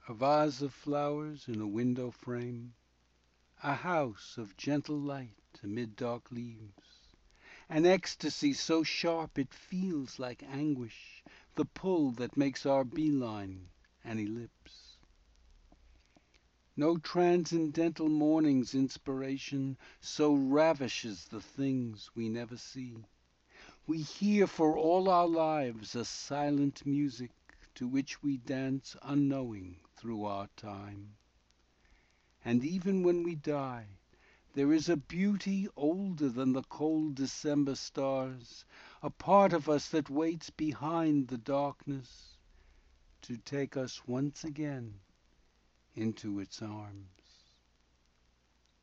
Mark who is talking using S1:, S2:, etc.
S1: A vase of flowers in a window frame, a house of gentle light amid dark leaves, an ecstasy so sharp it feels like anguish, the pull that makes our bee-line an ellipse. No transcendental morning's inspiration so ravishes the things we never see. We hear for all our lives a silent music to which we dance unknowing through our time. And even when we die, there is a beauty older than the cold December stars, a part of us that waits behind the darkness to take us once again into its arms.